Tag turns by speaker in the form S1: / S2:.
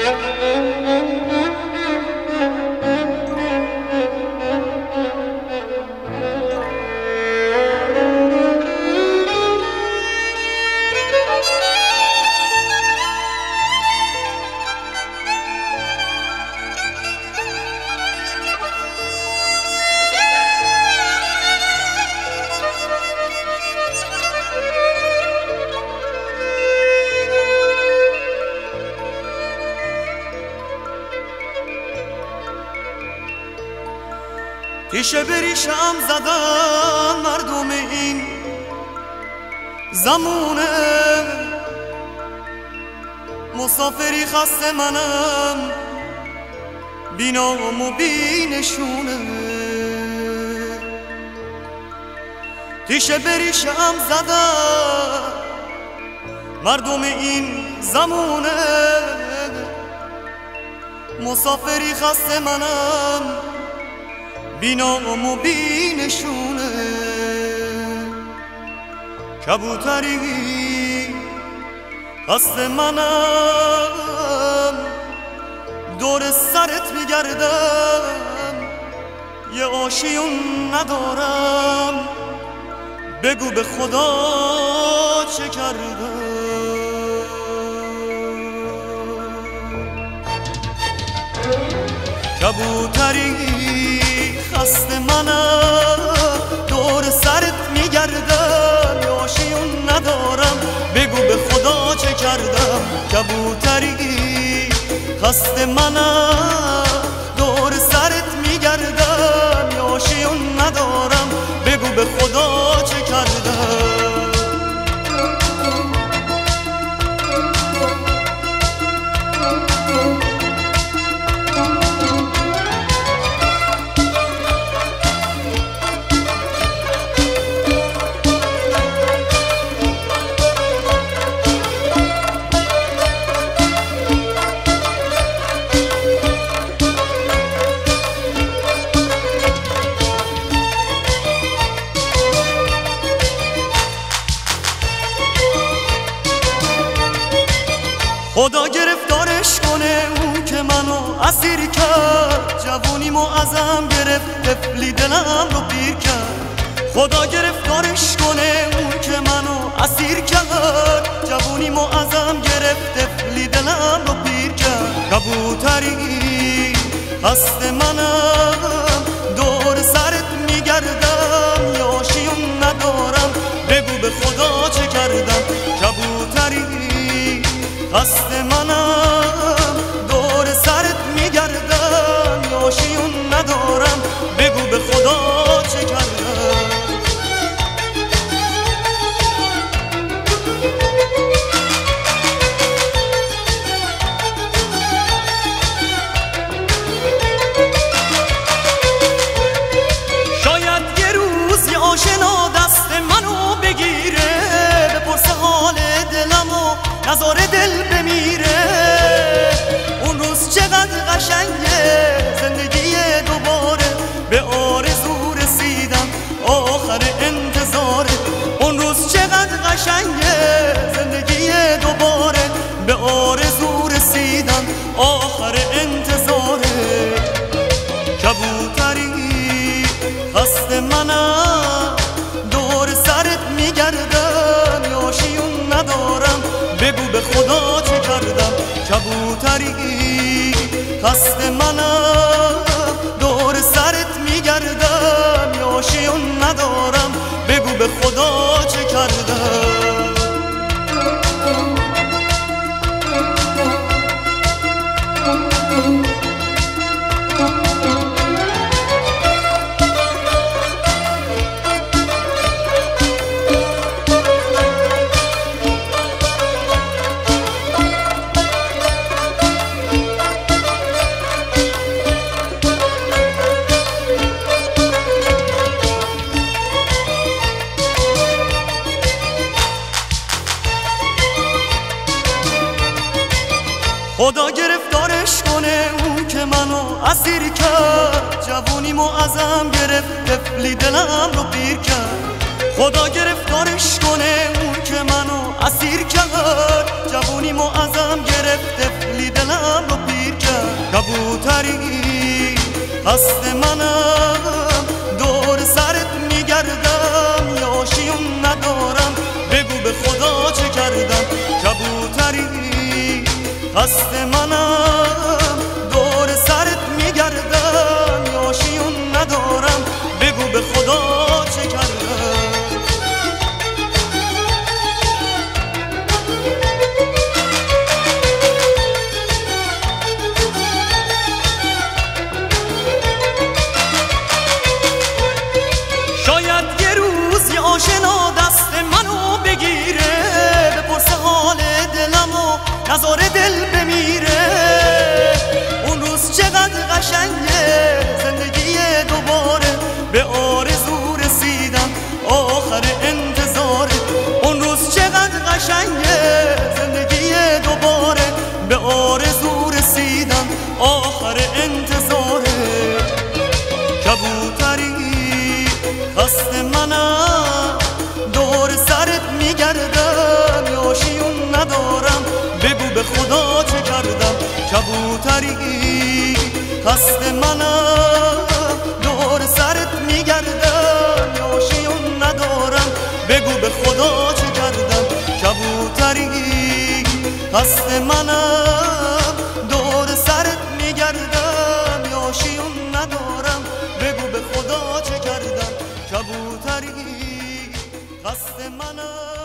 S1: تیشه بریشم زدن مردم این زمونه، مسافری خسته منم بی نام و بی نشونه. تیشه بریشم زدن مردم این زمونه، مسافری خسته منم بی نام و بی نشونه. کبوتری خسته منم دور سرت میگردم، یه آشیون ندارم بگو به خدا چه کردم. کبوتری خسته منم دور سرت میگردم، یه آشیون ندارم بگو به خدا چه کردم. کبوتری خسته منم دور سرت میگردم، یه آشیون ندارم بگو به خدا چه کردم. خدا گرفتارش کنه اون که منو اسیر کرد، جوونیمو ازم گرفت طفلی دلم رو پیر کرد. خدا گرفتارش کنه اون که منو اسیر کرد، جوونیمو ازم گرفت طفلی دلم رو پیر کرد. کبوتری خسته منم دور سرت میگردم، یه آشیون ندارم بگو به خدا چه کردم. کبوتری خسته منم دور سرت میگردم، یه آشیون ندارم بگو به خدا چه کردم. شاید یه روز یه آشنا دست منو بگیره، بپرسه حال دلم و نذاره دل بمیره. اون روز چقدر قشنگه زندگی دوباره، به آرزو رسیدم آخر انتظاره. اون روز چقدر قشنگه زندگی دوباره، به آرزو رسیدم آخر انتظاره. کبوتری خسته منم دور سرت میگردم، یه آشیون ندارم بگو به خدا چه کردم. کبوتری خسته منم دور سرت میگردم، یه آشیون ندارم بگو به خدا چه کردم. خدا گرفتارش کنه اون که منو اسیر کرد، جوونیمو ازم گرفت طفلی دلم رو پیر کرد. خدا گرفتارش کنه اون که منو اسیر کرد، جوونیمو ازم گرفت طفلی دلم رو کبوتری هست منم دور سرت میگردم یاشیون ندارم بگو به خدا چه کردم کبوتری هست منم دور سرت میگردم یاشیون ندارم بگو به خدا چه کردم آشنا دست منو بگیره بپرسه حال دلم و نذار دل بمیره اون روز چقدر قشنگه زندگی دوباره به آرزو رسیدم آخر انتظاره اون روز چقدر قشنگه زندگی دوباره به آرزو رسیدم آخر انتظاره کبوتری هست منم دور سرت میگردم یاشیون ندارم بگو به خدا چه کردم کبوتری هست منم دور سرت میگردم یاشیون ندارم بگو به خدا چه کردم کبوتری هست منم دور سرت میگردم یاشیون ندارم بگو به خدا چه کردم کبوتری هست منم